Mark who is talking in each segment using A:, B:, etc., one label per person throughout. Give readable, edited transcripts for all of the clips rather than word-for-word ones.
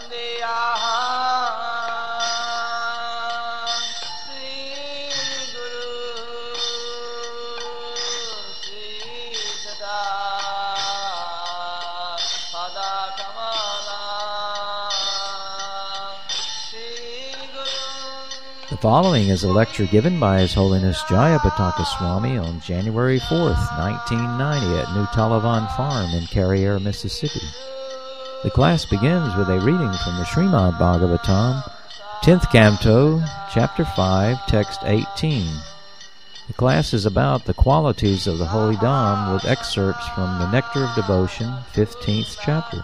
A: The following is a lecture given by His Holiness Jayapataka Swami on January 4th, 1990 at New Talavan Farm in Carriere, Mississippi. The class begins with a reading from the Srimad Bhagavatam, 10th Canto, Chapter 5, Text 18. The class is about the qualities of the Holy Dham with excerpts from the Nectar of Devotion, 15th chapter.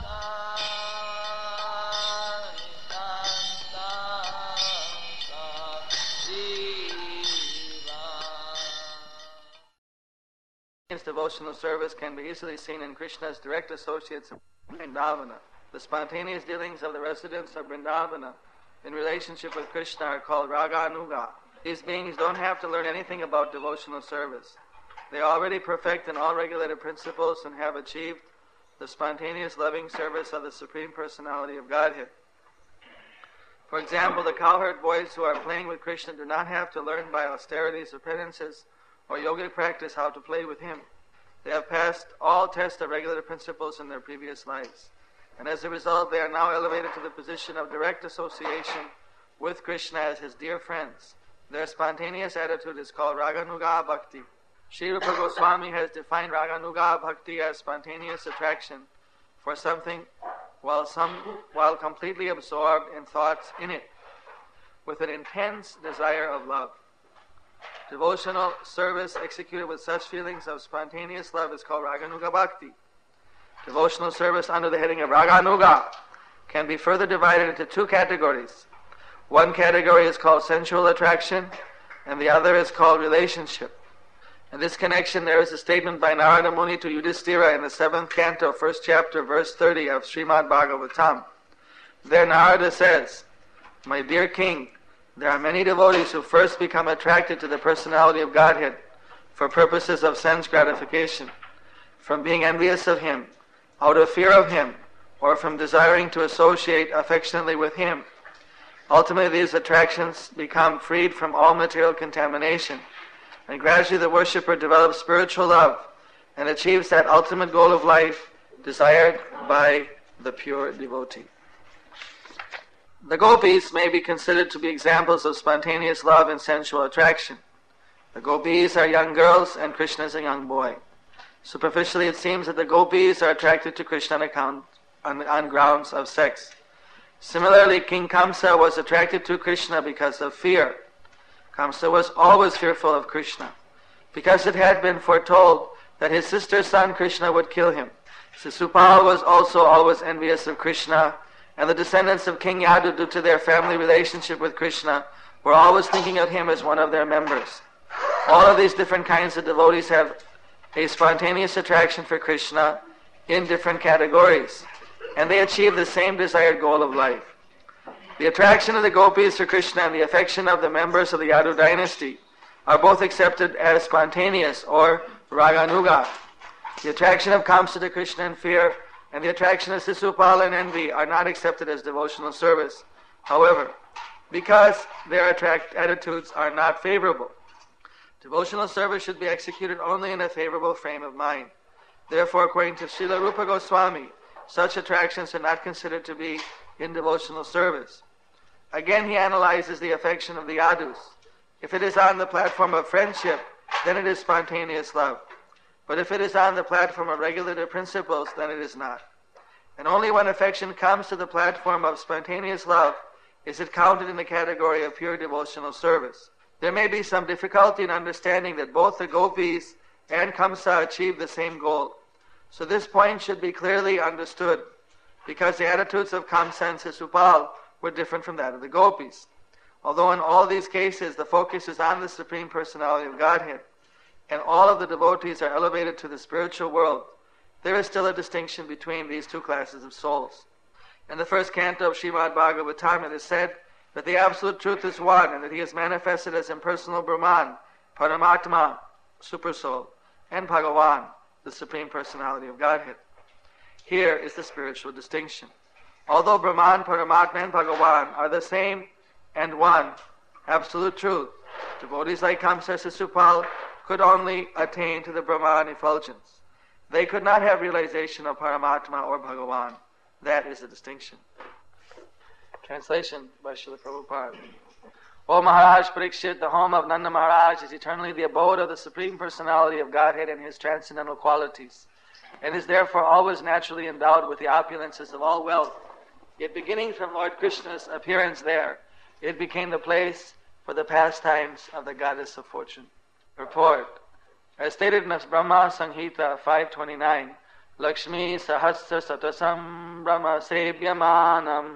B: Devotional service can be easily seen in Krishna's direct associates in Vrindavana. The spontaneous dealings of the residents of Vrindavana in relationship with Krishna are called Raganuga. These beings don't have to learn anything about devotional service. They are already perfect in all regulated principles and have achieved the spontaneous loving service of the Supreme Personality of Godhead. For example, the cowherd boys who are playing with Krishna do not have to learn by austerities or penances or yogic practice how to play with him. They have passed all tests of regulated principles in their previous lives. And as a result, they are now elevated to the position of direct association with Krishna as his dear friends. Their spontaneous attitude is called Raganuga Bhakti. Sri Rupa Goswami has defined Raganuga Bhakti as spontaneous attraction for something while completely absorbed in thoughts in it, with an intense desire of love. Devotional service executed with such feelings of spontaneous love is called Raganuga Bhakti. Devotional service under the heading of Raganuga can be further divided into two categories. One category is called sensual attraction, and the other is called relationship. In this connection, there is a statement by Narada Muni to Yudhishthira in the 7th canto, 1st chapter, verse 30 of Srimad Bhagavatam. There Narada says, "My dear king, there are many devotees who first become attracted to the personality of Godhead for purposes of sense gratification, from being envious of him, out of fear of him, or from desiring to associate affectionately with him. Ultimately, these attractions become freed from all material contamination, and gradually the worshipper develops spiritual love and achieves that ultimate goal of life desired by the pure devotee." The gopis may be considered to be examples of spontaneous love and sensual attraction. The gopis are young girls and Krishna is a young boy. Superficially, it seems that the gopis are attracted to Krishna on grounds of sex. Similarly, King Kamsa was attracted to Krishna because of fear. Kamsa was always fearful of Krishna, because it had been foretold that his sister's son Krishna would kill him. Sisupal was also always envious of Krishna, and the descendants of King Yadu, due to their family relationship with Krishna, were always thinking of him as one of their members. All of these different kinds of devotees have a spontaneous attraction for Krishna in different categories, and they achieve the same desired goal of life. The attraction of the gopis for Krishna and the affection of the members of the Yadu dynasty are both accepted as spontaneous or Raganuga. The attraction of Kamsa to Krishna and fear and the attraction of Sisupal and envy are not accepted as devotional service. However, because their attitudes are not favorable, devotional service should be executed only in a favorable frame of mind. Therefore, according to Srila Rupa Goswami, such attractions are not considered to be in devotional service. Again, he analyzes the affection of the Yadus. If it is on the platform of friendship, then it is spontaneous love. But if it is on the platform of regulated principles, then it is not. And only when affection comes to the platform of spontaneous love is it counted in the category of pure devotional service. There may be some difficulty in understanding that both the gopis and Kamsa achieve the same goal. So this point should be clearly understood, because the attitudes of Kamsa and Sisupal were different from that of the gopis. Although in all these cases the focus is on the Supreme Personality of Godhead, and all of the devotees are elevated to the spiritual world, there is still a distinction between these two classes of souls. In the 1st canto of Srimad Bhagavatam, it is said that the Absolute Truth is one, and that he is manifested as impersonal Brahman, Paramatma, Supersoul, and Bhagavan, the Supreme Personality of Godhead. Here is the spiritual distinction. Although Brahman, Paramatma and Bhagavan are the same and one, absolute truth, devotees like Kamsa Sisupal could only attain to the Brahman effulgence. They could not have realization of Paramatma or Bhagavan. That is the distinction. Translation by Srila Prabhupada. O Maharaj Parikshit, the home of Nanda Maharaj is eternally the abode of the Supreme Personality of Godhead and His transcendental qualities, and is therefore always naturally endowed with the opulences of all wealth. Yet beginning from Lord Krishna's appearance there, it became the place for the pastimes of the goddess of fortune. Purport. As stated in the Brahma Samhita 529, Lakshmi Sahasra Satasam Brahma Sevyamanam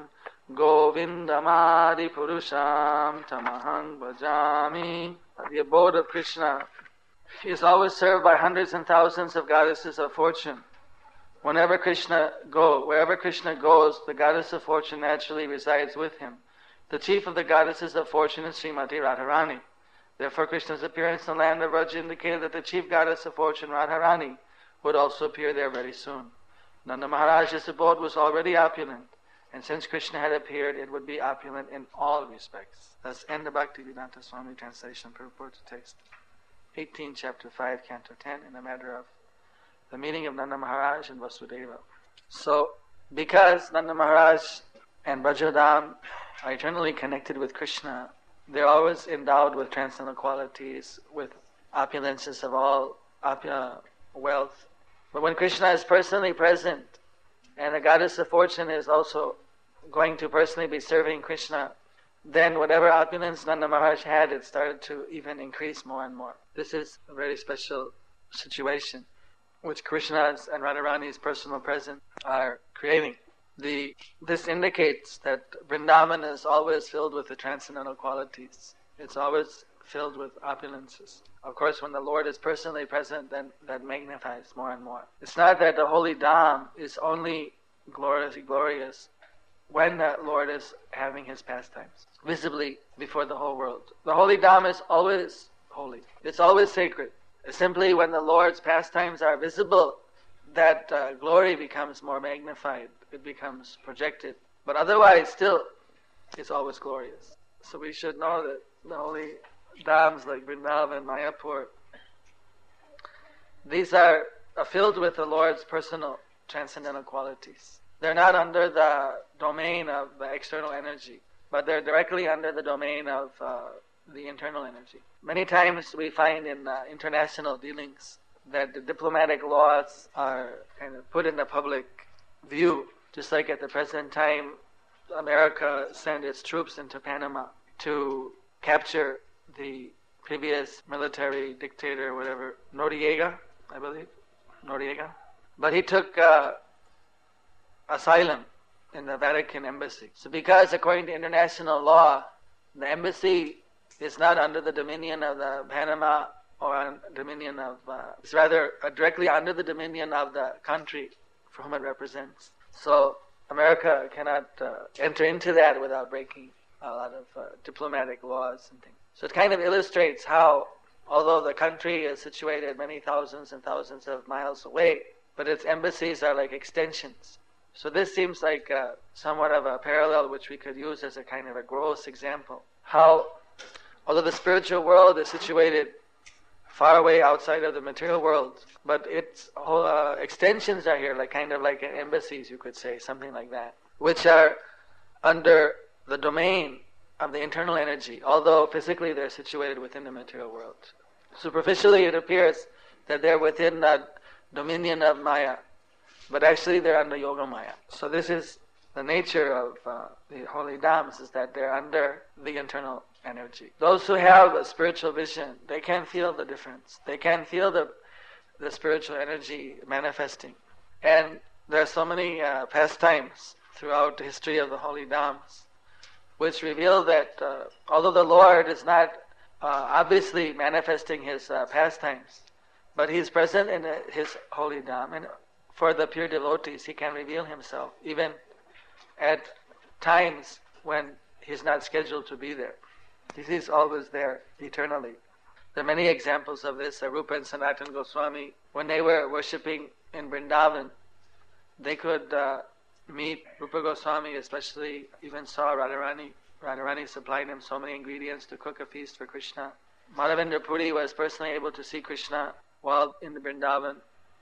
B: Govindamadi Purusham Tamahang Bhajami. The abode of Krishna is always served by hundreds and thousands of goddesses of fortune. Wherever Krishna goes, the goddess of fortune naturally resides with him. The chief of the goddesses of fortune is Srimati Radharani. Therefore, Krishna's appearance in the land of Vraja indicated that the chief goddess of fortune, Radharani, would also appear there very soon. Nanda Maharaj's abode was already opulent, and since Krishna had appeared, it would be opulent in all respects. Thus, end the Bhaktivedanta Swami translation, purport to text 18, chapter 5, canto 10, in the matter of the meeting of Nanda Maharaj and Vasudeva. So, because Nanda Maharaj and Brajadam are eternally connected with Krishna, they're always endowed with transcendental qualities, with opulences of all wealth. But when Krishna is personally present, and the goddess of fortune is also going to personally be serving Krishna, then whatever opulence Nanda Maharaj had, it started to even increase more and more. This is a very special situation which Krishna's and Radharani's personal presence are creating. This indicates that Vrindavan is always filled with the transcendental qualities. It's always filled with opulences. Of course, when the Lord is personally present, then that magnifies more and more. It's not that the holy Dham is only glorious when the Lord is having His pastimes, visibly before the whole world. The holy Dham is always holy. It's always sacred. Simply when the Lord's pastimes are visible, that glory becomes more magnified. It becomes projected. But otherwise, still, it's always glorious. So we should know that the holy dhams like Vrindavan and Mayapur, these are filled with the Lord's personal transcendental qualities. They're not under the domain of the external energy, but they're directly under the domain of the internal energy. Many times we find in international dealings that the diplomatic laws are kind of put in the public view, just like at the present time America sent its troops into Panama to capture the previous military dictator, whatever, Noriega, I believe, Noriega. But he took asylum in the Vatican embassy. So because according to international law, the embassy is not under the dominion of the Panama or dominion of, it's rather directly under the dominion of the country for whom it represents. So America cannot enter into that without breaking a lot of diplomatic laws and things. So it kind of illustrates how, although the country is situated many thousands and thousands of miles away, but its embassies are like extensions. So this seems like somewhat of a parallel which we could use as a kind of a gross example. How, although the spiritual world is situated far away outside of the material world, but its extensions are here, like kind of like embassies, you could say, something like that, which are under the domain of the internal energy, although physically they're situated within the material world. Superficially it appears that they're within the dominion of Maya, but actually they're under Yoga Maya. So this is the nature of the holy dhams, is that they're under the internal energy. Those who have a spiritual vision, they can feel the difference. They can feel the spiritual energy manifesting. And there are so many pastimes throughout the history of the holy dhams which reveal that although the Lord is not obviously manifesting His pastimes, but He's present in His holy dham, and for the pure devotees He can reveal Himself even at times when He's not scheduled to be there. He's always there eternally. There are many examples of this. Rupa and Sanatana Goswami, when they were worshipping in Vrindavan, they could meet. Rupa Goswami especially even saw Radharani. Radharani supplied him so many ingredients to cook a feast for Krishna. Madhavendra Puri was personally able to see Krishna while in the Vrindavan.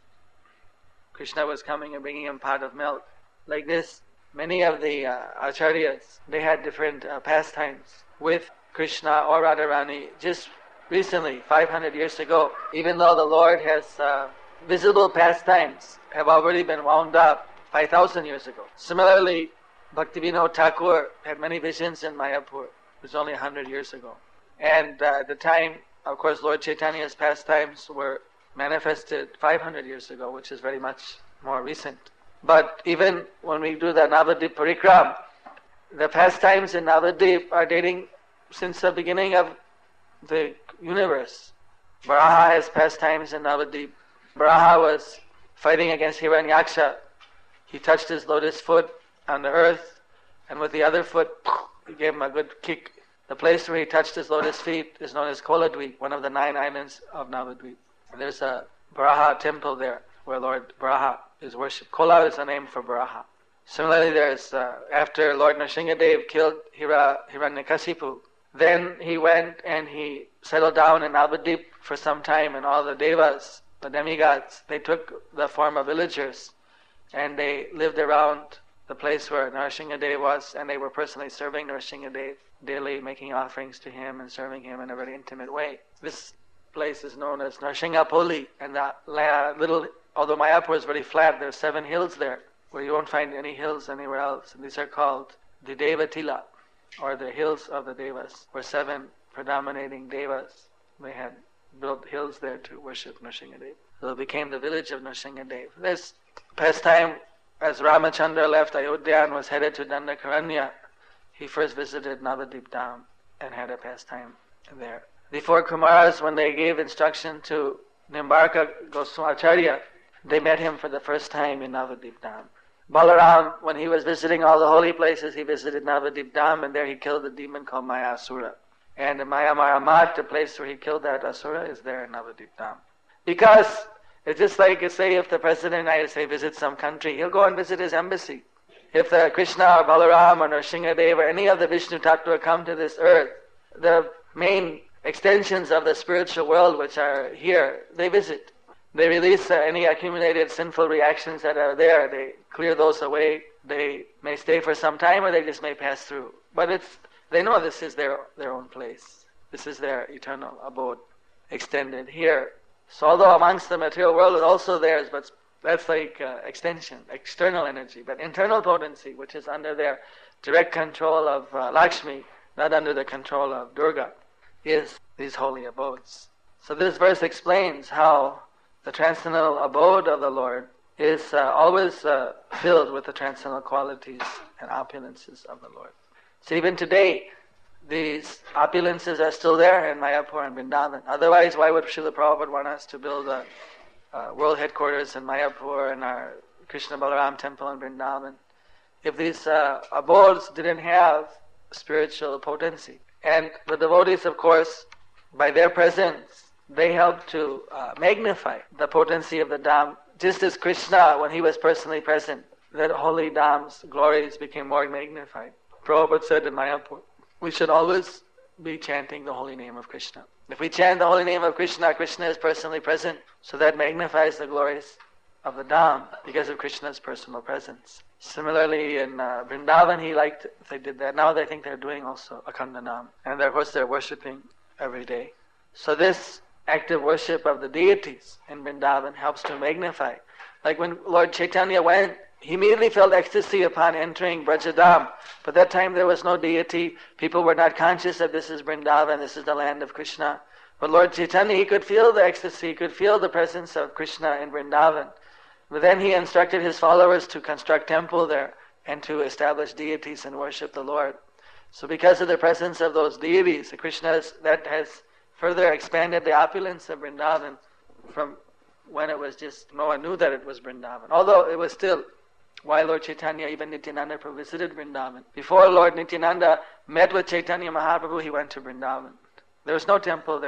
B: Krishna was coming and bringing him a pot of milk. Like this, many of the acharyas, they had different pastimes with Krishna or Radharani. Just recently, 500 years ago, even though the Lord has visible pastimes have already been wound up 5,000 years ago. Similarly, Bhaktivinoda Thakur had many visions in Mayapur. It was only 100 years ago. And at the time, of course, Lord Chaitanya's pastimes were manifested 500 years ago, which is very much more recent. But even when we do the Navadip Parikram, the pastimes in Navadip are dating since the beginning of the universe. Varaha has pastimes in Navadip. Varaha was fighting against Hiranyaksha. He touched his lotus foot on the earth, and with the other foot, he gave him a good kick. The place where he touched his lotus feet is known as Koladweep, one of the 9 islands of Navadvip. There's a Varaha temple there where Lord Varaha is worshipped. Kola is the name for Varaha. Similarly, there's after Lord Nrsingadev killed Hiranyakasipu, then he went and he settled down in Navadip for some time, and all the devas, the demigods, they took the form of villagers and they lived around the place where Nrsingadev was, and they were personally serving Nrsingadev daily, making offerings to him and serving him in a very intimate way. This place is known as Nrsinghapoli, and that little, although Mayapur is very flat, there are 7 hills there where you won't find any hills anywhere else, and these are called the Devatila, or the hills of the Devas, where 7 predominating Devas, they had built hills there to worship Nrsingadev. So it became the village of Nrsingadev. This pastime, as Ramachandra left Ayodhya and was headed to Dandakaranya, he first visited Navadip Dham and had a pastime there. The 4 Kumaras, when they gave instruction to Nimbarka Goswamacharya, they met him for the first time in Navadip Dham. Balaram, when he was visiting all the holy places, he visited Navadip Dham, and there he killed a demon called Maya Asura. And the Maya Maramat, the place where he killed that Asura, is there in Navadip Dham. Because it's just like, say, if the President of the United States visits some country, he'll go and visit his embassy. If the Krishna or Balaram or Nrsingadev or any of the Vishnu Tattva come to this earth, the main extensions of the spiritual world which are here, they visit. They release any accumulated sinful reactions that are there. They clear those away. They may stay for some time, or they just may pass through. But they know this is their own place. This is their eternal abode extended here. So although amongst the material world is also theirs, but that's like extension, external energy. But internal potency, which is under their direct control of Lakshmi, not under the control of Durga, is these holy abodes. So this verse explains how the transcendental abode of the Lord is always filled with the transcendental qualities and opulences of the Lord. So even today, these opulences are still there in Mayapur and Vrindavan. Otherwise, why would Srila Prabhupada want us to build a world headquarters in Mayapur and our Krishna Balaram temple in Vrindavan if these abodes didn't have spiritual potency? And the devotees, of course, by their presence, they help to magnify the potency of the Dham. Just as Krishna, when he was personally present, that holy Dham's glories became more magnified. Prabhupada said in Mayapur, we should always be chanting the holy name of Krishna. If we chant the holy name of Krishna, Krishna is personally present, so that magnifies the glories of the Dham because of Krishna's personal presence. Similarly, in Vrindavan, they did that. Now they think they're doing also Akhanda Nam. And of course they're worshipping every day. So this active worship of the deities in Vrindavan helps to magnify. Like when Lord Chaitanya went, he immediately felt ecstasy upon entering Brajadam. But that time there was no deity. People were not conscious that this is Vrindavan, this is the land of Krishna. But Lord Chaitanya, he could feel the ecstasy, he could feel the presence of Krishna in Vrindavan. But then he instructed his followers to construct temple there and to establish deities and worship the Lord. So because of the presence of those deities, that has further expanded the opulence of Vrindavan from when it was just, no one knew that it was Vrindavan. Although it was still, why Lord Chaitanya, even Nityananda Prabhu visited Vrindavan. Before Lord Nityananda met with Chaitanya Mahaprabhu, he went to Vrindavan. There was no temple there.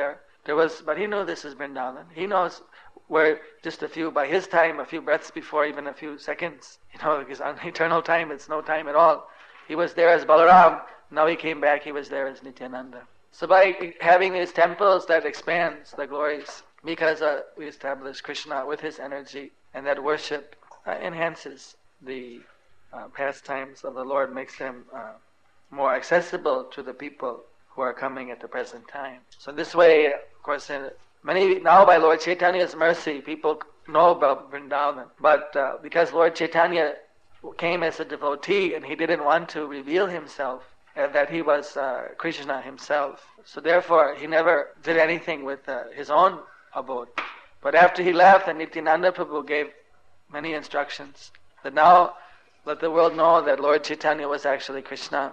B: But he knew this is Vrindavan. He knows where just by his time, a few breaths before, even a few seconds, because on eternal time, it's no time at all. He was there as Balaram. Now he came back, he was there as Nityananda. So by having these temples, that expands the glories, because we establish Krishna with his energy, and that worship enhances the pastimes of the Lord, makes them more accessible to the people who are coming at the present time. So this way, of course, now by Lord Chaitanya's mercy, people know about Vrindavan. But because Lord Chaitanya came as a devotee and he didn't want to reveal himself, that he was Krishna himself. So therefore, he never did anything with his own abode. But after he left, and Nityananda Prabhu gave many instructions that now let the world know that Lord Chaitanya was actually Krishna.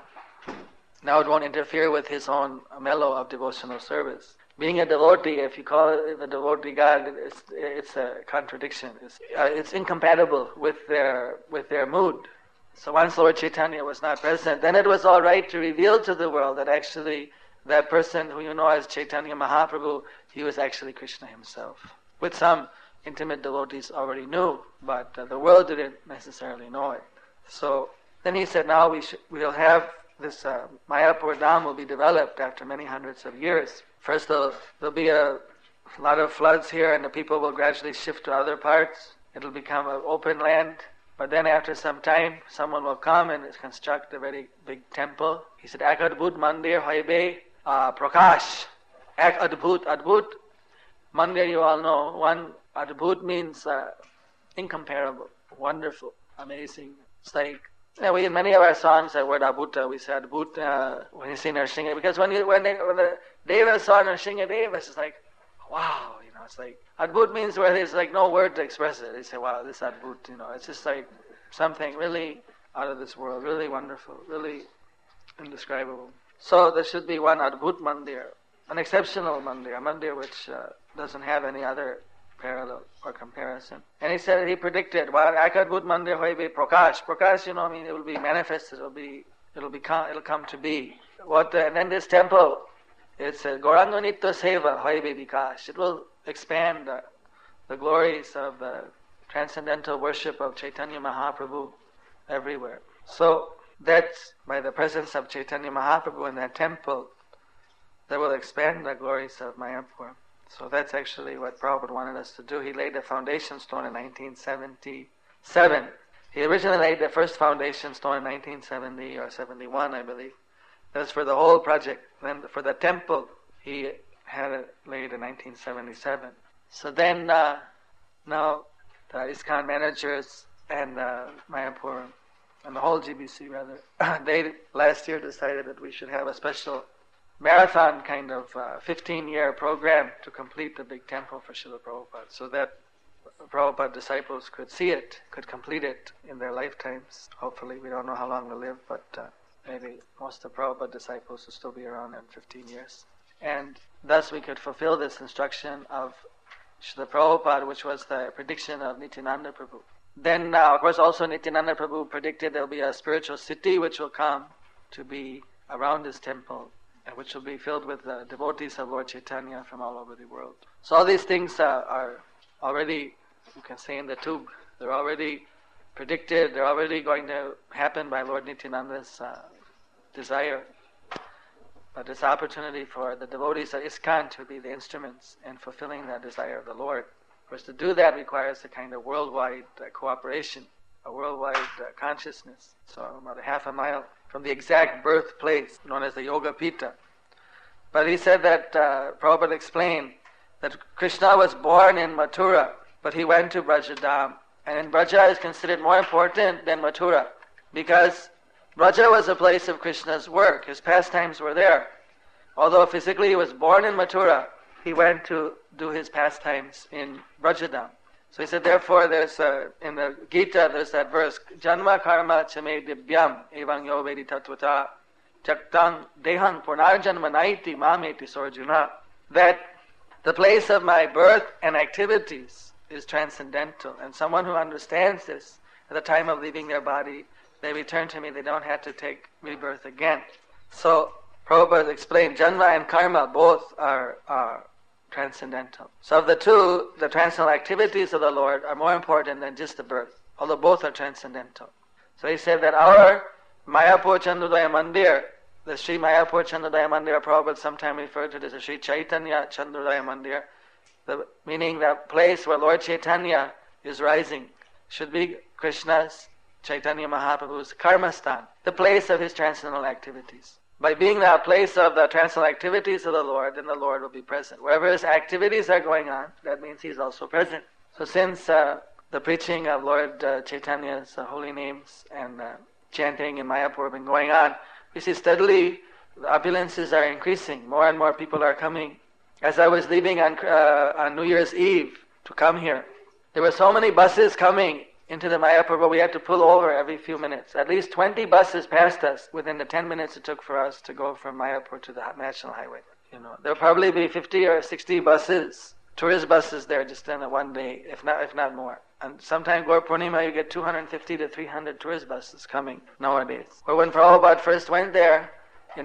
B: Now it won't interfere with his own mellow of devotional service. Being a devotee, if you call it a devotee God, it's a contradiction. It's incompatible with their mood. So once Lord Chaitanya was not present, then it was all right to reveal to the world that actually that person who you know as Chaitanya Mahaprabhu, he was actually Krishna himself. Which some intimate devotees already knew, but the world didn't necessarily know it. So then he said, now we'll have this Mayapur Dham will be developed after many hundreds of years. First there'll be a lot of floods here, and the people will gradually shift to other parts. It'll become an open land. But then after some time, someone will come and construct a very big temple. He said, Ek Adbhut Mandir Hoibe Prakash. Ek Adbhut. Adbhut Mandir, you all know. One Adbhut means incomparable, wonderful, amazing. It's like, in many of our songs, the word Abhuta, we say Adbhut when you see Nrsimha. Because when the Devas saw Nrsimha Devas, it's like, wow, it's like, Adbhut means where there's like no word to express it. They say, wow, this Adbhut, it's just like something really out of this world, really wonderful, really indescribable. So there should be one Adbhut Mandir, an exceptional Mandir, a Mandir which doesn't have any other parallel or comparison. And he said, he predicted, Ek Adbhut Mandir Hoibe Prakash. Prakash, it will be manifested, it'll come to be. And then this temple, it's Gauranga Nitya Seva Hoibe Vikash. It will expand the glories of the transcendental worship of Chaitanya Mahaprabhu everywhere. So that's by the presence of Chaitanya Mahaprabhu in that temple that will expand the glories of Mayapur. So that's actually what Prabhupada wanted us to do. He laid the foundation stone in 1977. He originally laid the first foundation stone in 1970 or 71, I believe. That's for the whole project. Then for the temple, he had it laid in 1977. So then, now the ISKCON managers and Mayapur, and the whole GBC rather, they last year decided that we should have a special marathon kind of 15-year program to complete the big temple for Srila Prabhupada, so that Prabhupada disciples could see it, could complete it in their lifetimes. Hopefully, we don't know how long we'll live, but maybe most of Prabhupada disciples will still be around in 15 years. And thus we could fulfill this instruction of Srila Prabhupada, which was the prediction of Nityananda Prabhu. Then, of course, also Nityananda Prabhu predicted there will be a spiritual city which will come to be around this temple, and which will be filled with devotees of Lord Chaitanya from all over the world. So all these things are already, you can say, in the tube. They're already predicted. They're already going to happen by Lord Nityananda's desire. But this opportunity for the devotees of ISKCON to be the instruments in fulfilling that desire of the Lord. Of course, to do that requires a kind of worldwide cooperation, a worldwide consciousness. So about a half a mile from the exact birthplace known as the Yoga Pita. But he said that, Prabhupada explained, that Krishna was born in Mathura, but he went to Brajadam. And in Braja is considered more important than Mathura, because Braja was a place of Krishna's work. His pastimes were there. Although physically he was born in Mathura, he went to do his pastimes in Brajadam. So he said, therefore, there's in the Gita, there's that verse, Janma karma chame dibyam evang yo vedi tatvata chaktang dehang purnarjanma naiti mameti sorjuna, that the place of my birth and activities is transcendental. And someone who understands this, at the time of leaving their body, they return to me, they don't have to take rebirth again. So Prabhupada explained, Janma and karma both are transcendental. So of the two, the transcendental activities of the Lord are more important than just the birth, although both are transcendental. So he said that our Mayapur Chandrodaya Mandir, the Sri Mayapur Chandrodaya Mandir, Prabhupada sometime referred to it as the Sri Chaitanya Chandrodaya Mandir, meaning the place where Lord Chaitanya is rising, should be Krishna's, Chaitanya Mahaprabhu's Karmastan, the place of his transcendental activities. By being the place of the transcendental activities of the Lord, then the Lord will be present. Wherever his activities are going on, that means he's also present. So since the preaching of Lord Chaitanya's holy names and chanting in Mayapur have been going on, we see steadily the opulences are increasing. More and more people are coming. As I was leaving on New Year's Eve to come here, there were so many buses coming into the Mayapur, but we had to pull over every few minutes. At least 20 buses passed us within the 10 minutes it took for us to go from Mayapur to the National Highway. There'll probably be 50 or 60 buses, tourist buses there just in one day, if not more. And sometime Gaur Purnima, you get 250 to 300 tourist buses coming nowadays. But when Prabhupada first went there in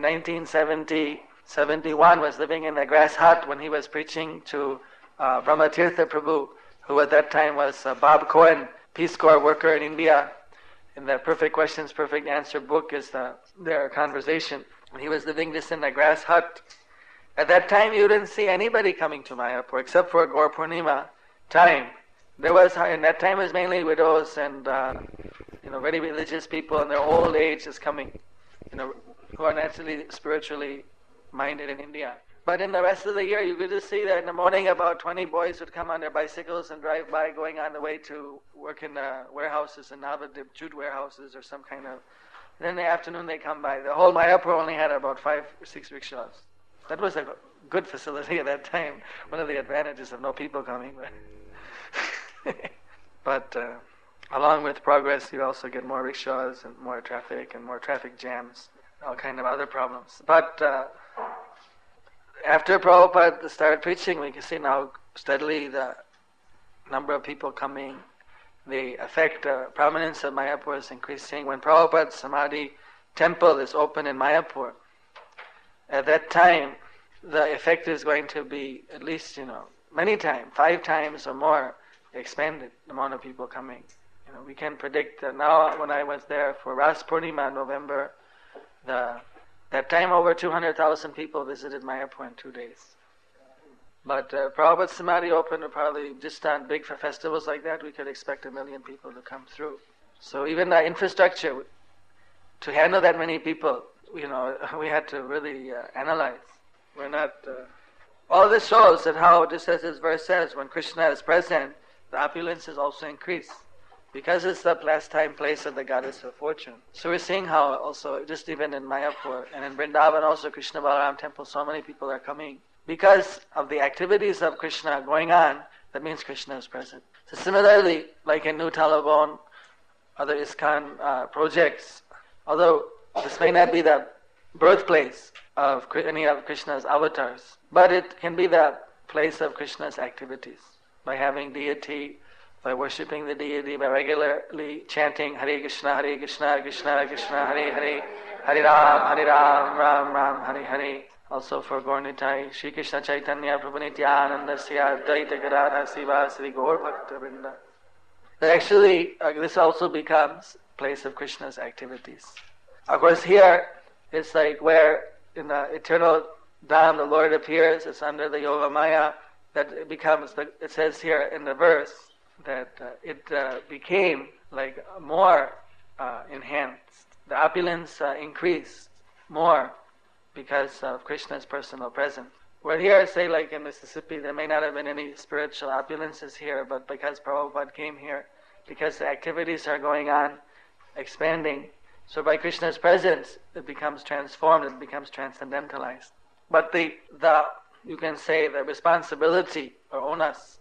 B: 1971, was living in a grass hut when he was preaching to Brahmatirtha Prabhu, who at that time was Bob Cohen, Peace Corps worker in India. In the Perfect Questions, Perfect Answer book is their conversation. And he was living just in a grass hut. At that time, you didn't see anybody coming to Mayapur except for Gaur Purnima time. There was, in that time, it was mainly widows and very religious people, and their old age is coming, who are naturally spiritually minded in India. But in the rest of the year, you could just see that in the morning about 20 boys would come on their bicycles and drive by, going on the way to work in warehouses in Navadip, jute warehouses or some kind of. Then in the afternoon they come by. The whole Mayapur only had about 5 or 6 rickshaws. That was a good facility at that time. One of the advantages of no people coming. But along with progress, you also get more rickshaws and more traffic jams, all kind of other problems. But after Prabhupada started preaching, we can see now steadily the number of people coming, the effect, prominence of Mayapur is increasing. When Prabhupada's Samadhi temple is open in Mayapur, at that time, the effect is going to be at least, many times, 5 times or more expanded, the amount of people coming. We can predict that now, when I was there for Ras Purnima in November, that time over 200,000 people visited Mayapur in 2 days. But Prabhupada's Samadhi opened, probably just on big festivals like that, we could expect 1 million people to come through. So even the infrastructure, to handle that many people, we had to really analyze. We're not... all this shows that how, just as this verse says, when Krishna is present, the opulence is also increased. Because it's the pastime place of the goddess of fortune. So we're seeing how also, just even in Mayapur and in Vrindavan also, Krishna Balaram temple, so many people are coming. Because of the activities of Krishna going on, that means Krishna is present. So similarly, like in New Talabon, other ISKCON projects, although this may not be the birthplace of any of Krishna's avatars, but it can be the place of Krishna's activities. By having deity, by worshipping the deity, by regularly chanting Hare Krishna, Krishna Krishna, Hare Hare, Hare Ram, Ram Ram, Hare Hare. Also for Gaur Nitai, Shri Krishna Chaitanya Prabhu Nityanandasya Advaita Gadadhara Siva Sri Gaur Bhakta Vrinda. That actually, this also becomes place of Krishna's activities. Of course, here it's like where in the eternal Dham the Lord appears. It's under the Yoga Maya that it becomes. It says here in the verse that it became like more enhanced. The opulence increased more because of Krishna's personal presence. Where here, say like in Mississippi, there may not have been any spiritual opulences here, but because Prabhupada came here, because the activities are going on, expanding, so by Krishna's presence, it becomes transformed, it becomes transcendentalized. But the you can say the responsibility or onus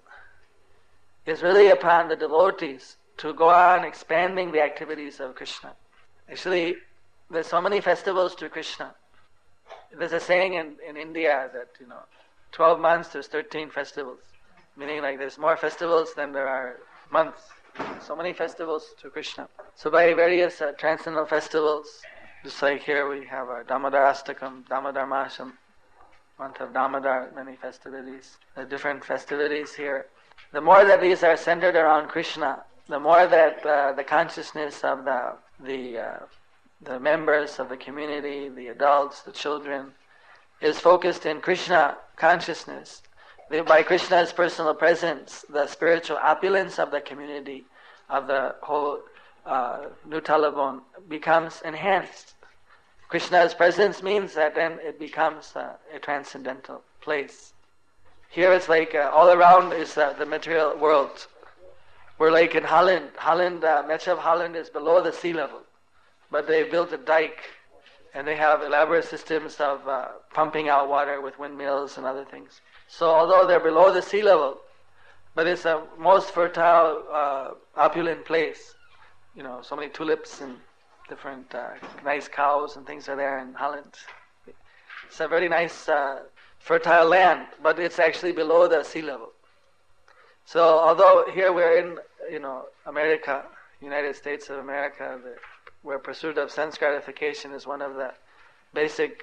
B: is really upon the devotees to go on expanding the activities of Krishna. Actually, there's so many festivals to Krishna. There's a saying in India that, 12 months there's 13 festivals. Meaning like there's more festivals than there are months. So many festivals to Krishna. So by various transcendental festivals, just like here we have our Damodarastakam, Damodarmasam, month of Damodar, many festivities, the different festivities here. The more that these are centered around Krishna, the more that the consciousness of the members of the community, the adults, the children, is focused in Krishna consciousness. By Krishna's personal presence, the spiritual opulence of the community, of the whole New Talabon, becomes enhanced. Krishna's presence means that then it becomes a transcendental place. Here it's like all around is the material world. We're like in Holland. Much of Holland is below the sea level. But they built a dike, and they have elaborate systems of pumping out water with windmills and other things. So although they're below the sea level, but it's a most fertile, opulent place. You know, so many tulips and different nice cows and things are there in Holland. It's a very nice, fertile land, but it's actually below the sea level. So although here we're in, America, United States of America, where pursuit of sense gratification is one of the basic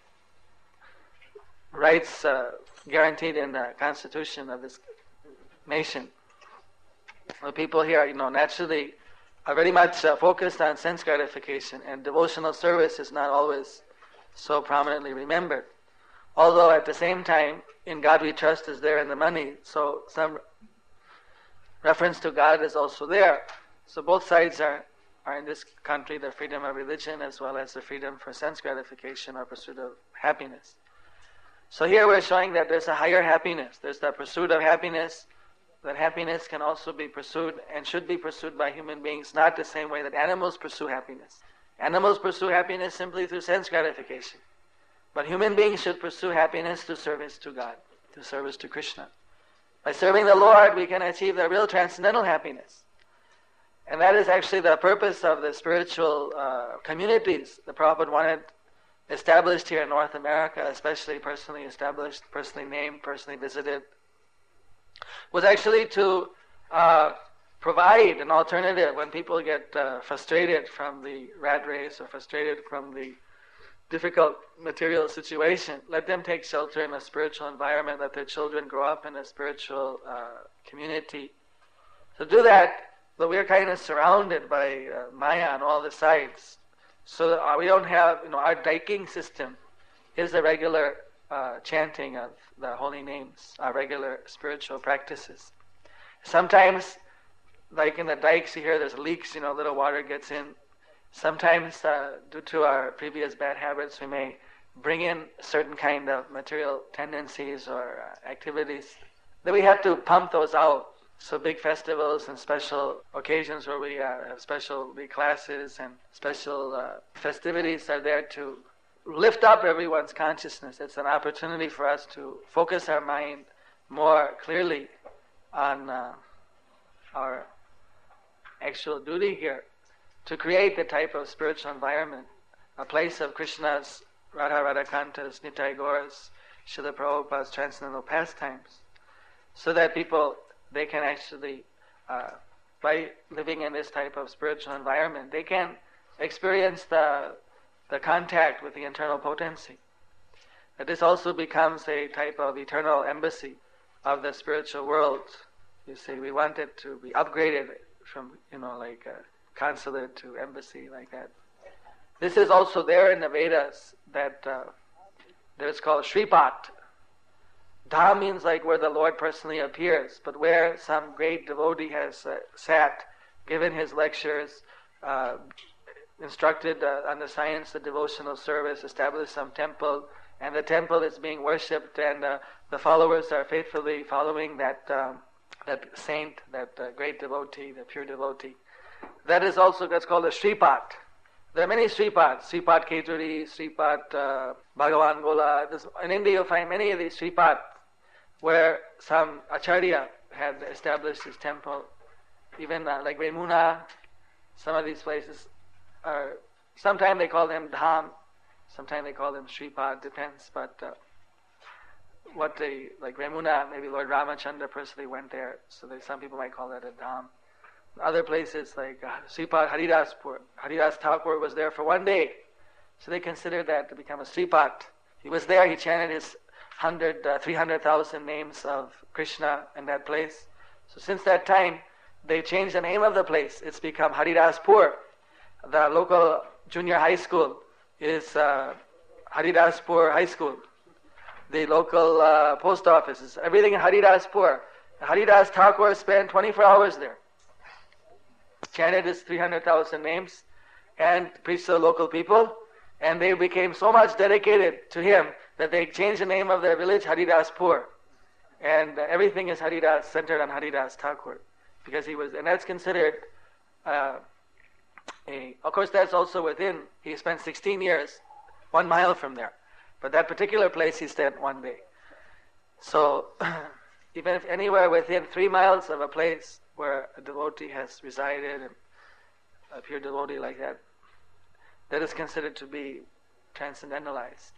B: rights guaranteed in the Constitution of this nation. The people here, naturally are very much focused on sense gratification, and devotional service is not always so prominently remembered. Although at the same time, in God we trust is there in the money, so some reference to God is also there. So both sides are in this country, the freedom of religion as well as the freedom for sense gratification or pursuit of happiness. So here we're showing that there's a higher happiness. There's the pursuit of happiness, that happiness can also be pursued and should be pursued by human beings, not the same way that animals pursue happiness. Animals pursue happiness simply through sense gratification. But human beings should pursue happiness through service to God, through service to Krishna. By serving the Lord, we can achieve the real transcendental happiness. And that is actually the purpose of the spiritual communities the Prabhupada wanted established here in North America, especially personally established, personally named, personally visited, was actually to provide an alternative when people get frustrated from the rat race or frustrated from the difficult material situation. Let them take shelter in a spiritual environment, let their children grow up in a spiritual community. To do that, but we're kind of surrounded by Maya on all the sides. So that we don't have, our diking system is the regular chanting of the holy names, our regular spiritual practices. Sometimes, like in the dikes here, there's leaks, little water gets in. Sometimes, due to our previous bad habits, we may bring in certain kind of material tendencies or activities. Then we have to pump those out. So big festivals and special occasions where we have special classes and special festivities are there to lift up everyone's consciousness. It's an opportunity for us to focus our mind more clearly on our actual duty here, to create the type of spiritual environment, a place of Krishna's, Radha Radhakanta's, Nitai Gaura's, Srila Prabhupada's transcendental pastimes, so that people, they can actually, by living in this type of spiritual environment, they can experience the contact with the internal potency. That this also becomes a type of eternal embassy of the spiritual world. You see, we want it to be upgraded from, like a consulate to embassy, like that. This is also there in the Vedas, that it's called Shripat. Dham means like where the Lord personally appears, but where some great devotee has sat, given his lectures, instructed on the science of devotional service, established some temple, and the temple is being worshipped, and the followers are faithfully following that saint, that great devotee, the pure devotee. That is also, that's called a Shripat. There are many Sripats, Sripat Keturi, Sripat Bhagavan Gola. In India you'll find many of these Sripat, where some Acharya had established his temple. Even like Remuna, some of these places are, sometimes they call them Dham, sometimes they call them Sripat, depends. But like Remuna, maybe Lord Ramachandra personally went there, so some people might call that a Dham. Other places like Sripat Haridaspur, Haridas Thakur was there for one day, so they considered that to become a Sripat. He was there, he chanted his 300,000 names of Krishna in that place. So since that time, they changed the name of the place. It's become Haridaspur. The local junior high school is Haridaspur High School. The local post office is everything in Haridaspur. Haridas Thakur spent 24 hours there. Chanted his 300,000 names and preached to the local people. And they became so much dedicated to him that they changed the name of their village Haridaspur. And everything is Haridas, centered on Haridas Thakur. Because he was, and that's considered of course that's also within, he spent 16 years, 1 mile from there. But that particular place he spent 1 day. So, even if anywhere within 3 miles of a place where a devotee has resided, and a pure devotee like that, that is considered to be transcendentalized.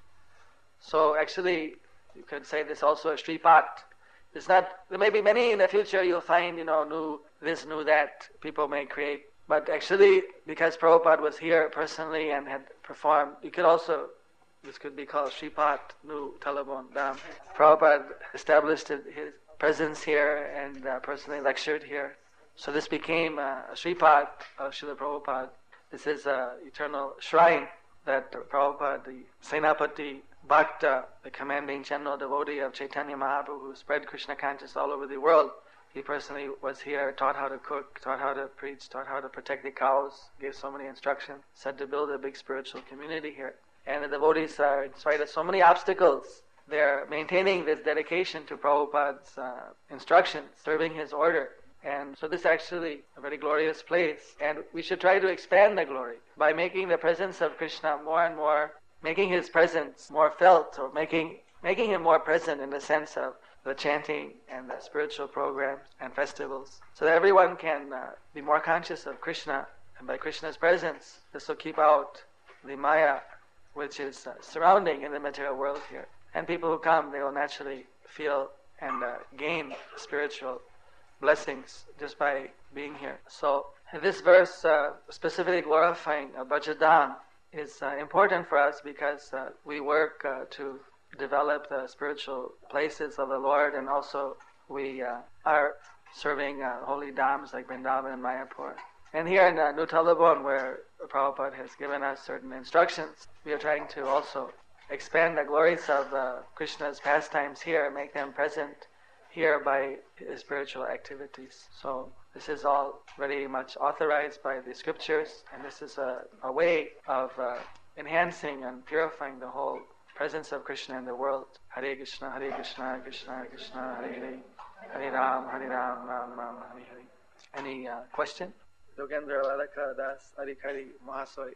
B: So actually, you could say this also a Sripat. It's not, there may be many in the future you'll find, new this, new that, people may create. But actually, because Prabhupada was here personally and had performed, you could also, this could be called Sripat, New Talabon Dham. Prabhupada established his presence here and personally lectured here. So this became a Sripat of Srila Prabhupada. This is an eternal shrine that Prabhupada, the Senapati Bhakta, the commanding general devotee of Chaitanya Mahaprabhu, who spread Krishna consciousness all over the world, he personally was here, taught how to cook, taught how to preach, taught how to protect the cows, gave so many instructions, said to build a big spiritual community here. And the devotees are, in spite of so many obstacles, they're maintaining this dedication to Prabhupada's instructions, serving his order. And so this is actually a very glorious place. And we should try to expand the glory by making the presence of Krishna more and more, making his presence more felt, or making him more present in the sense of the chanting and the spiritual programs and festivals, so that everyone can be more conscious of Krishna. And by Krishna's presence, this will keep out the Maya, which is surrounding in the material world here. And people who come, they will naturally feel and gain spiritual blessings just by being here. So this verse, specifically glorifying Bhajadam, is important for us because we work to develop the spiritual places of the Lord, and also we are serving holy dhams like Vrindavan and Mayapur. And here in New Talabon, where Prabhupada has given us certain instructions, we are trying to also expand the glories of Krishna's pastimes here, make them present here by his spiritual activities. So this is all very much authorized by the scriptures, and this is a way of enhancing and purifying the whole presence of Krishna in the world. Hare Krishna, Krishna Krishna, Hare Hare, Hare Ram, Ram Ram, Hare Hare. Any question? Yogendra Lalaka Das Adhikari Mahasoy.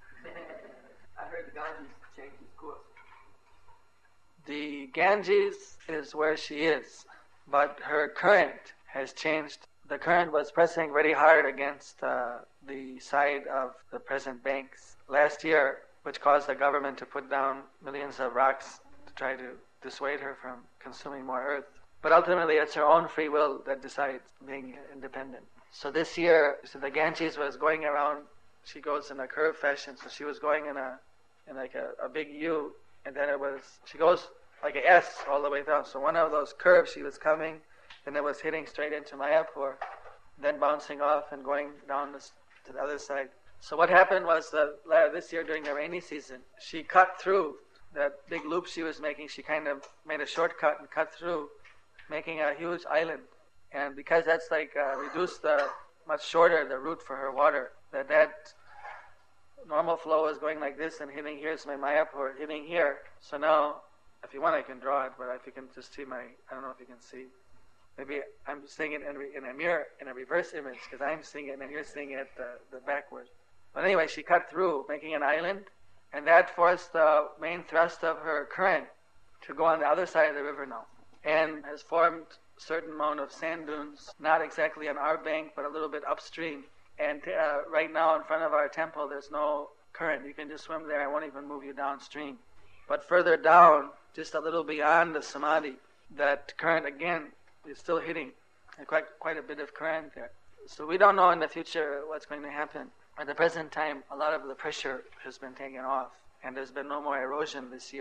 C: I heard the Ganges changed its course.
B: The Ganges is where she is, but her current has changed. The current was pressing very hard against the side of the present banks last year, which caused the government to put down millions of rocks to try to dissuade her from consuming more earth. But ultimately, it's her own free will that decides being independent. So this year, the Ganges was going around. She goes in a curved fashion, so she was going in a big U, and then she goes like an S all the way down. So one of those curves, she was coming, and it was hitting straight into Mayapur, then bouncing off and going down to the other side. So what happened was that this year during the rainy season, she cut through that big loop she was making. She kind of made a shortcut and cut through, making a huge island. And because that's reduced much shorter the route for her water, that normal flow is going like this and hitting here, so my Mayapur hitting here. So now, if you want, I can draw it, but if you can just see I don't know if you can see. Maybe I'm seeing it in a mirror, in a reverse image, because I'm seeing it and you're seeing it the backward. But anyway, she cut through, making an island, and that forced the main thrust of her current to go on the other side of the river now, and has formed a certain amount of sand dunes, not exactly on our bank, but a little bit upstream. And right now in front of our temple, there's no current. You can just swim there. I won't even move you downstream. But further down, just a little beyond the Samadhi, that current again is still hitting, and quite a bit of current there. So we don't know in the future what's going to happen. At the present time, a lot of the pressure has been taken off, and there's been no more erosion this year.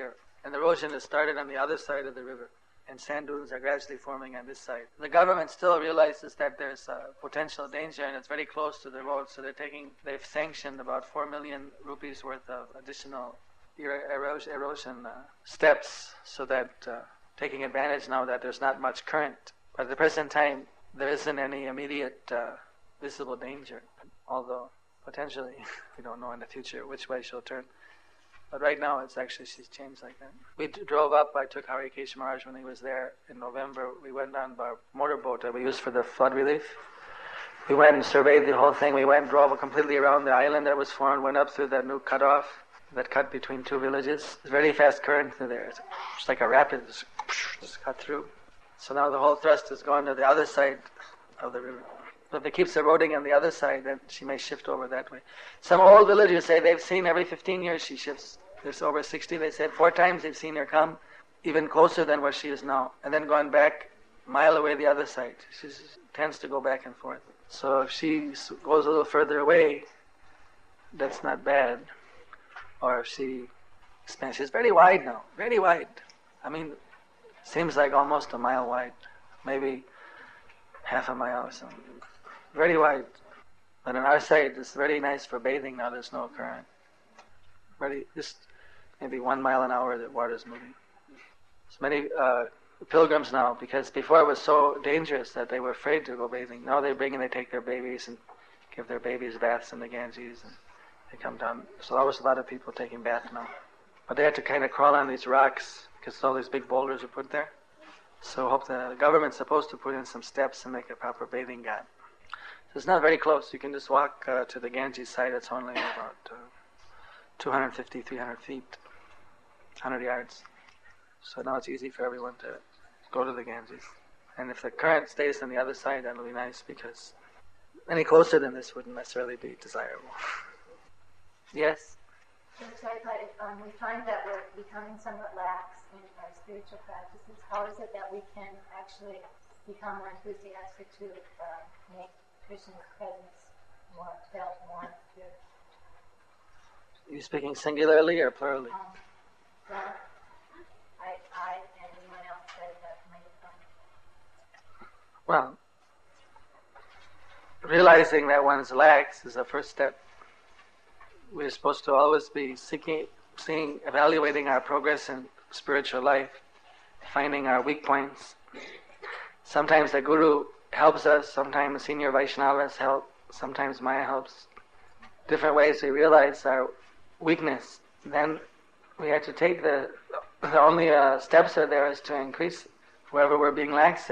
B: And the erosion has started on the other side of the river, and sand dunes are gradually forming on this side. The government still realizes that there's potential danger, and it's very close to the road, so they've sanctioned about 4 million rupees worth of additional erosion steps, so that taking advantage now that there's not much current. But at the present time, there isn't any immediate visible danger, although potentially we don't know in the future which way she'll turn. But right now, she's changed like that. We drove up. I took Harikesh Maharaj when he was there in November. We went on our motorboat that we used for the flood relief. We went and surveyed the whole thing. We went and drove completely around the island that was formed, went up through that new cutoff, that cut between two villages. It's very fast current through there. It's like a rapid, just cut through. So now the whole thrust has gone to the other side of the river. So if it keeps eroding on the other side, then she may shift over that way. Some old villagers say they've seen every 15 years she shifts. There's over 60. They said 4 times they've seen her come even closer than where she is now, and then gone back a mile away the other side. She tends to go back and forth. So if she goes a little further away, that's not bad. Or if she expands, she's very wide now, very wide. I mean, seems like almost a mile wide, maybe half a mile or something. Very wide. But on our side, it's very nice for bathing now. There's no current. Just maybe 1 mile an hour the water's moving. There's many pilgrims now, because before it was so dangerous that they were afraid to go bathing. Now they take their babies and give their babies baths in the Ganges, and they come down. So there was a lot of people taking baths now. But they had to kind of crawl on these rocks because all these big boulders are put there. So I hope the government's supposed to put in some steps and make a proper bathing ghat. So it's not very close. You can just walk to the Ganges side. It's only about 250, 300 feet, 100 yards. So now it's easy for everyone to go to the Ganges. And if the current stays on the other side, that'll be nice, because any closer than this wouldn't necessarily be desirable. Yes?
D: We find that we're becoming somewhat lax in our spiritual practices. How is it that we can actually become more enthusiastic to make Krishna's presence more felt, more clear?
B: Are you speaking singularly or plurally?
D: Well, I and anyone else that might have
B: Well, realizing that one's lax is the first step. We're supposed to always be evaluating our progress in spiritual life, finding our weak points. Sometimes the Guru helps us, sometimes senior Vaishnavas help, sometimes Maya helps. Different ways we realize our weakness. Then we have to take the only steps are there is to increase wherever we're being lax,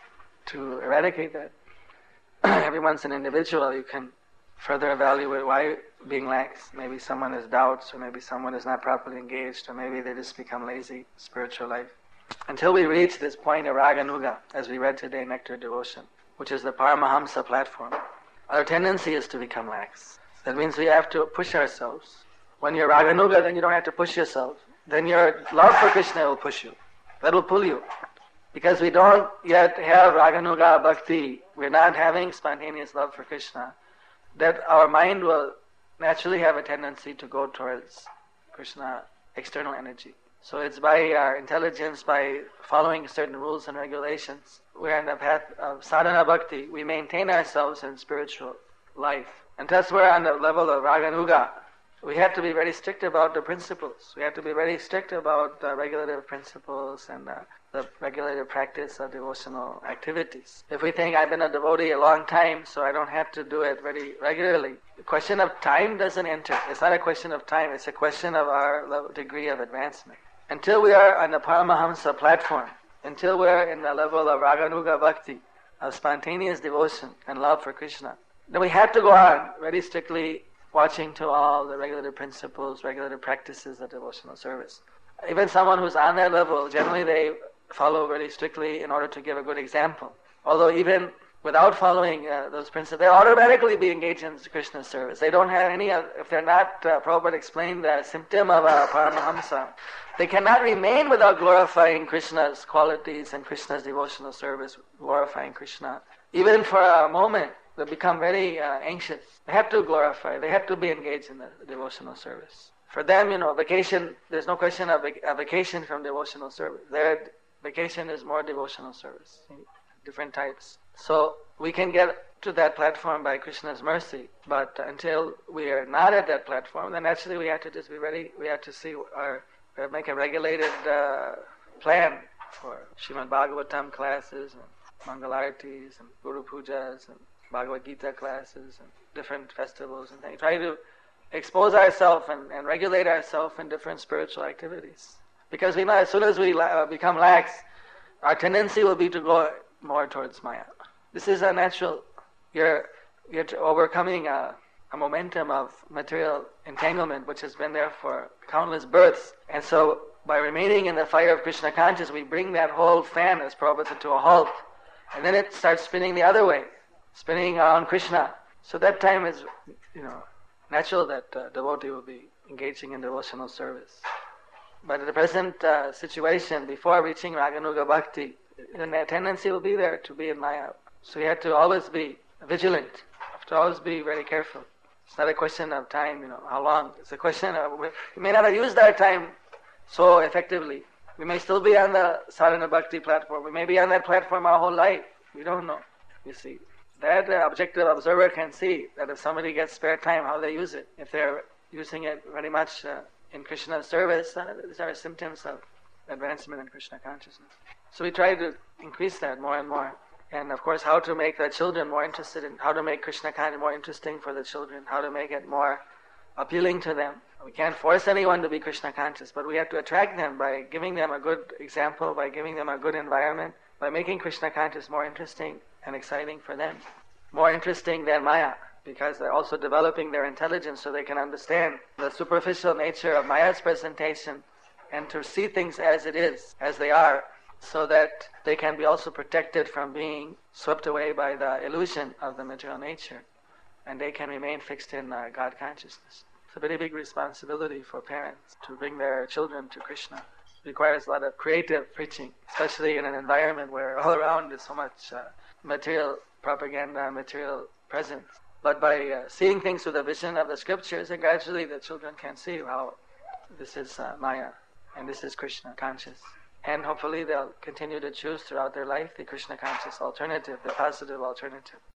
B: to eradicate that. Everyone's an individual. You can further evaluate why being lax. Maybe someone has doubts, or maybe someone is not properly engaged, or maybe they just become lazy spiritual life. Until we reach this point of Raganuga, as we read today, Nectar Devotion, which is the Paramahamsa platform, our tendency is to become lax. That means we have to push ourselves. When you're Raganuga, then you don't have to push yourself. Then your love for Krishna will push you. That will pull you. Because we don't yet have Raganuga Bhakti, we're not having spontaneous love for Krishna, that our mind will naturally have a tendency to go towards Krishna, external energy. So it's by our intelligence, by following certain rules and regulations, we're on the path of sadhana bhakti. We maintain ourselves in spiritual life. And thus we're on the level of Raganuga. We have to be very strict about the principles. We have to be very strict about the regulative principles and the regulative practice of devotional activities. If we think, I've been a devotee a long time, so I don't have to do it very regularly, the question of time doesn't enter. It's not a question of time, it's a question of our degree of advancement. Until we are on the Paramahamsa platform, until we're in the level of Raganuga Bhakti, of spontaneous devotion and love for Krishna, then we have to go on very strictly watching to all the regulative principles, regulative practices of devotional service. Even someone who's on that level, generally they follow very strictly in order to give a good example. Although even without following those principles, they automatically be engaged in Krishna's service. They don't have any, if they're not, Prabhupada explained the symptom of a Paramahamsa, they cannot remain without glorifying Krishna's qualities and Krishna's devotional service, glorifying Krishna. Even for a moment, they become very anxious. They have to glorify, they have to be engaged in the devotional service. For them, vacation, there's no question of a vacation from devotional service. Their vacation is more devotional service, different types. So we can get to that platform by Krishna's mercy, but until we are not at that platform, then actually we have to just be ready. We have to see make a regulated plan for Srimad Bhagavatam classes and Mangalartis and Guru Pujas and Bhagavad Gita classes and different festivals and things. Try to expose ourselves and regulate ourselves in different spiritual activities. Because we know as soon as we become lax, our tendency will be to go more towards Maya. This is a natural, you're overcoming a momentum of material entanglement which has been there for countless births. And so by remaining in the fire of Krishna consciousness, we bring that whole fan, as Prabhupada said, to a halt. And then it starts spinning the other way, spinning around Krishna. So that time is, natural that devotee will be engaging in devotional service. But in the present situation, before reaching Raganuga Bhakti, the tendency will be there to be in Maya. So you have to always be vigilant. You have to always be very careful. It's not a question of time, how long. It's a question of, we may not have used our time so effectively. We may still be on the Sadhana Bhakti platform. We may be on that platform our whole life. We don't know, you see. That objective observer can see that if somebody gets spare time, how they use it. If they're using it very much in Krishna's service, these are symptoms of advancement in Krishna consciousness. So we try to increase that more and more. And of course, how to make the children more interested in, how to make Krishna consciousness more interesting for the children, how to make it more appealing to them. We can't force anyone to be Krishna conscious, but we have to attract them by giving them a good example, by giving them a good environment, by making Krishna consciousness more interesting and exciting for them. More interesting than Maya, because they're also developing their intelligence so they can understand the superficial nature of Maya's presentation and to see things as it is, as they are, so that they can be also protected from being swept away by the illusion of the material nature, and they can remain fixed in God consciousness. It's a very big responsibility for parents to bring their children to Krishna. It requires a lot of creative preaching, especially in an environment where all around is so much material propaganda, material presence. But by seeing things with the vision of the scriptures, and gradually the children can see how this is Maya and this is Krishna conscious. And hopefully they'll continue to choose throughout their life the Krishna conscious alternative, the positive alternative.